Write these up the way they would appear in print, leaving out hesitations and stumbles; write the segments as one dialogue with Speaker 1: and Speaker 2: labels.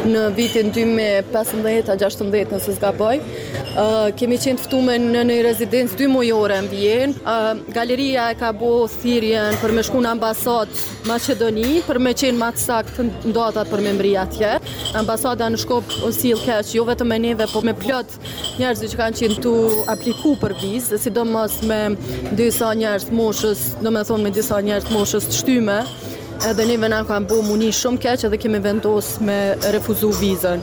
Speaker 1: në vitin 2015-16 nëse s'gaboj. Kemi qenë ftume në një rezidencë 2 mujore në Vjenë. Galeria e ka bo thirrjen për me shku në ambasadë Maqedoni, për me qenë më të saktë në datat për me mbri atje. Ambasada në Shkop o sill keq, jo vetëm me neve, po me plot njerëz që kanë qenë tu apliku për vizë, sidomos me disa njerëz moshës, domethënë me disa njerëz moshës të shtyme. Edhe neve na kanë bo muni shumë keq edhe kemi vendos me refuzu vizën.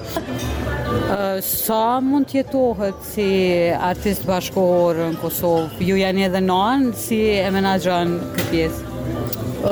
Speaker 2: Sa mund t'jetohet si artist bashkëkohor në Kosovë? Ju janë edhe non si e menaxhon këtë pjesë?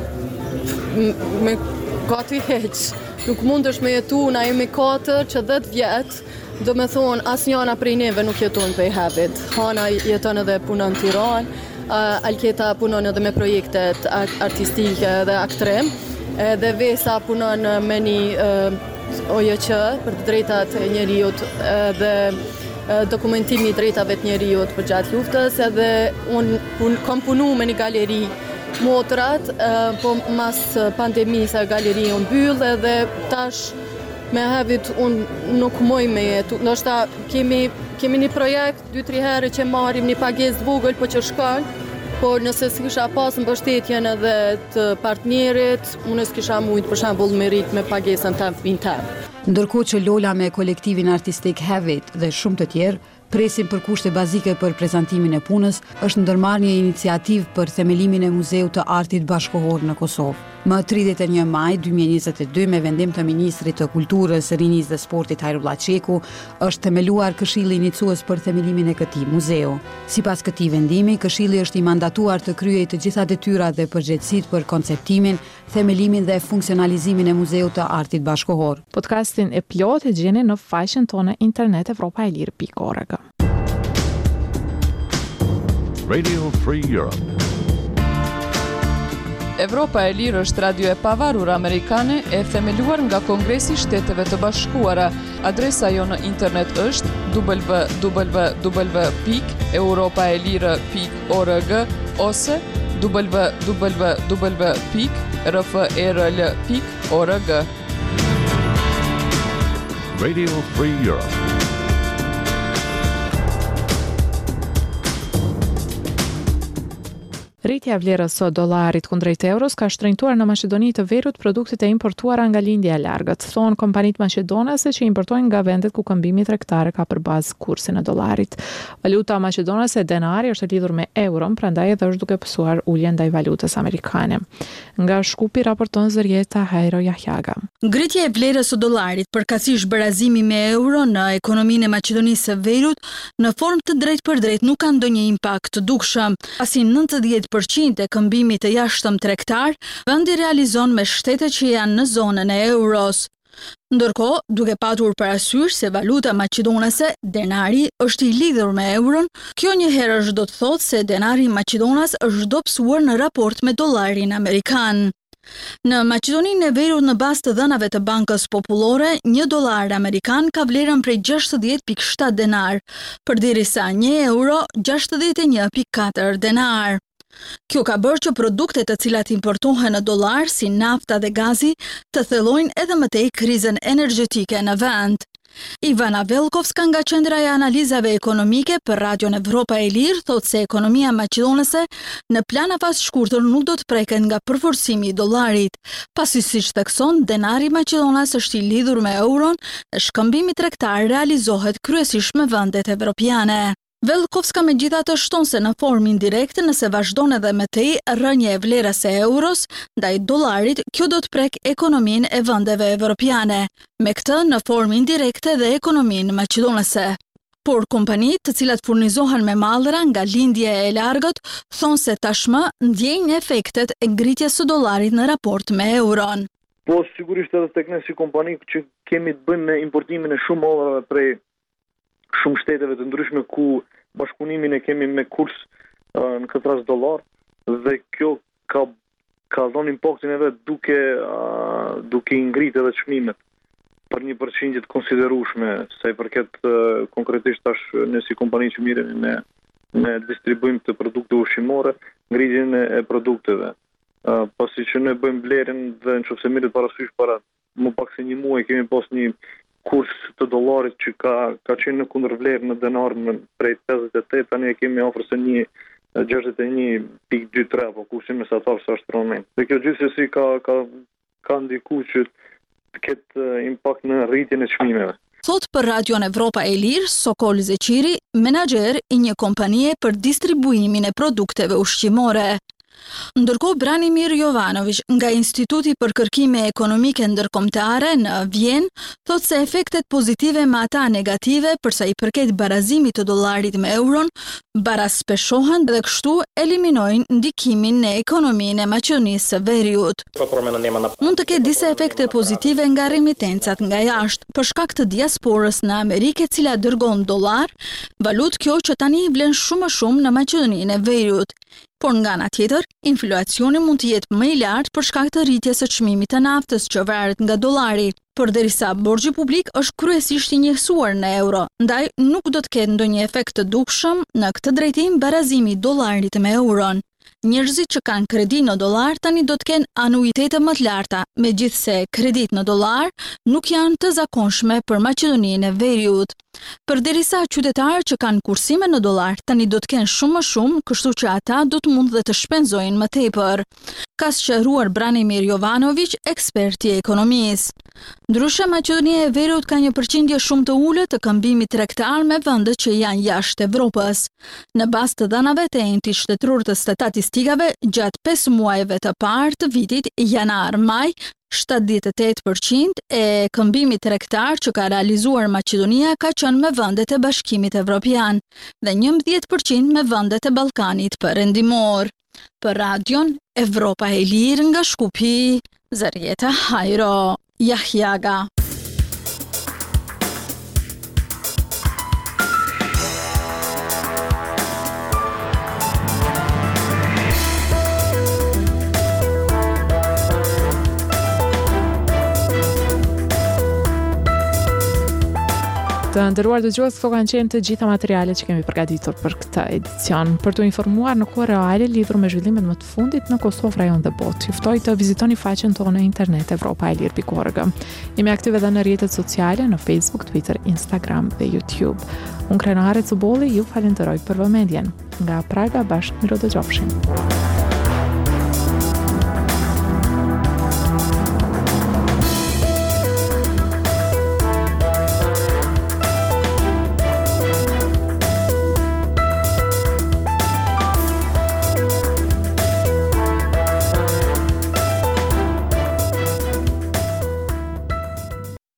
Speaker 1: Me gati heq. Nuk mundesh me jetu, na jemi 4 që 10 vjetë, do me thonë asnjëna prej neve nuk jeton për Havit. Hana jeton edhe punon në Tiranë, Alketa punon edhe me projektet artistike dhe aktrim, dhe Vesa punon me një OJQ për të drejtat e njerëzit dhe dokumentimi i drejtave të njerëzit për gjatë luftës, edhe unë kam punu me një galeri motrat, po mas pandemisë galeria unë byllë edhe tash me Havit unë nuk moj me jetu. Ndoshta kemi një projekt 2-3 herë që marrim një pagesë vogël po që shkon, por nëse s'kisha pas mbështetjen edhe të partnerit, unë s'kisha mujt për shembull me rit me pagesën tam fëmin tam.
Speaker 3: Ndërkohë që Lola me kolektivin artistik Havit dhe shumë të tjerë presin për kushte bazike për prezantimin e punës, është ndërmarrë një iniciativë për themelimin e Muzeut të Artit Bashkëkohor në Kosovë. Më 31 maj 2022 me vendim të Ministrit të Kulturës, Rinisë dhe Sportit Hajrullah Çeku, është themeluar Këshilli Iniciues për themelimin e këtij muzeu. Sipas këtij vendimi, Këshilli është i mandatuar të kryejë të gjitha detyrat dhe përgjegjësitë për konceptimin, themelimin dhe funksionalizimin e Muzeut të Artit Bashkëkohor.
Speaker 4: Podcastin e plot e gjeni në faqen tonë internet evropaelir.org.
Speaker 5: Radio Free Europe.
Speaker 6: Evropa e Lirë është radio e pavarur amerikane e themeluar nga Kongresi i Shteteve të Bashkuara. Adresa jo në internet është www.europaelire.org ose www.rfrl.org.
Speaker 5: Radio Free Europe.
Speaker 4: Rritja e vlerës së dollarit kundrejt euros ka shtrenjtuar në Maqedoni të Veriut produktet e importuara nga lindja e largët. Thonë kompanitë maqedonase që importojnë nga vendet ku këmbimi tregtar ka për bazë kursin e dollarit. Valuta maqedonase denari është lidhur me euron, prandaj edhe është duke pësuar ulje ndaj valutës amerikane. Nga Shkupi raporton Zërieta Hajro Jahjaga.
Speaker 7: Ngritja e vlerës së dollarit përkatësisht barazimi me euro në ekonominë e Maqedonisë së Veriut në formë të drejtpërdrejtë nuk ka ndonjë impakt të dukshëm. Pasi 90% e këmbimit të jashtëm tregtar, vendi realizon me shtetet që janë në zonën e euros. Ndërkohë, duke patur parasysh se valuta maqedonase, denari, është i lidhur me euron, kjo njëherë është do të thotë se denari maqedonas është dobësuar në raport me dollarin amerikan. Në Maqedoninë e Veriut në bazë të dhënave të Bankës Popullore, $1 amerikan ka vlerën prej 60.7 denar, përderisa €1 61.4 denar. Kjo ka bërë që produktet të cilat importohen në dollar, si nafta dhe gazi, të thellojnë edhe më tej krizën energjetike në vend. Ivana Velkovska nga Qendra e Analizave Ekonomike për Radion Evropa e Lirë thotë se ekonomia maqedonase në plan afas shkurtër nuk do të preket nga përforcimi i dollarit, pasi siç thekson, denari maqedonas është i lidhur me euron dhe shkëmbimi tregtar realizohet kryesisht me vendet evropiane. Velkovska megjithatë shton se në formë indirekte nëse vazhdon edhe me tej rënje e vlerës e euros ndaj dollarit, kjo do të prek ekonominë e vendeve evropiane, me këtë në formë indirekte dhe ekonominë maqedonase. Por kompanitë të cilat furnizohen me mallra nga lindja e largët thonë se tashmë ndjejnë efektet e ngritjes së dollarit në raport me euron.
Speaker 8: Po sigurisht edhe tek ne si kompani që kemi të bëjmë me importimin e shumë mallrave prej shumë shteteve të ndryshme ku bashkëpunimin e kemi me kurs në këtë rast dollar dhe kjo ka dhënë impaktin edhe duke i ngritë edhe çmimet për një përqindje të konsiderueshme sa i përket konkretisht tash ne si kompani që miremi me distribuim të produkte ushqimore, ngritjen e produkteve. Pasi që ne bëjmë blerjen dhe nëse mirët parasysh para më pak se një muaj kemi pas një kurs të dollarit që ka qenë në kundërvlerë në denar prej 58, tani kemi afër se një 61.23, po kursi mesatar sa është në moment. Dhe kjo gjithsesi ka ndikuar që të ketë impakt në rritjen e çmimeve.
Speaker 7: Thot për Radion Evropa e Lirë, Sokol Zeqiri, menaxher i një kompanie për distribuimin e produkteve ushqimore. Ndërkohë Branimir Jovanović nga Instituti për Kërkime Ekonomike Ndërkombëtare në Vjenë thot se efektet pozitive me ata negative përsa i përket barazimit të dollarit me euron baraspeshohen dhe kështu eliminojnë ndikimin në ekonominë e Maqedonisë së Veriut. Mund të ketë disa efekte pozitive nga remitencat nga jashtë për shkak të diasporës në Amerikë e cila dërgon dollar, valutë kjo që tani vlen shumë më shumë në Maqedoninë e Veriut. Por nga ana tjetër, inflacioni mund të jetë më i lartë për shkak të rritjes së çmimit të naftës që varet nga dollari. Përderisa borxhi publik është kryesisht i njësuar në euro, ndaj nuk do të ketë ndonjë efekt të dukshëm në këtë drejtim barazimi i dollarit me euron. Njerëzit që kanë kredi në dollar tani do të kenë anuitete më të larta, megjithse kredit në dollar nuk janë të zakonshme për Maqedoninë e Veriut. Përderisa qytetarët që kanë kursime në dollar tani do të kenë shumë më shumë, kështu që ata do të mund dhe të shpenzojnë më tepër. Ka sqaruar Branimir Jovanović, eksperti i ekonomisë. Ndryshe, Maqedonia e Veriut ka një përqindje shumë të ulët të këmbimit tregtar me vendet që janë jashtë Evropës. Në bazë të dhanave të entit shtetëror të statistikave, gjatë 5 muajve të parë të vitit janar-maj, 78% e këmbimit tregtar që ka realizuar Maqedonia ka qenë me vendet e Bashkimit Evropian dhe 11% me vendet e Ballkanit Perëndimor. Për Radion Evropa e Lirë nga Shkupi, Zarieta Hajro, Jahjaga.
Speaker 4: Të nderuar dëgjues, këto kanë qenë të gjitha materialet që kemi përgatitur për këtë edicion. Për të informuar në kohë reale lidhur me zhvillimet më të fundit në Kosovë, rajon dhe botë, ju ftoj të vizitoni faqen tonë në internet evropaelir.org. Jemi aktive edhe në rrjetet sociale, në Facebook, Twitter, Instagram dhe YouTube. Unë Krenare Cubolli ju falenderoj për vëmendjen. Nga Praga bashkë miro dëgjofshim.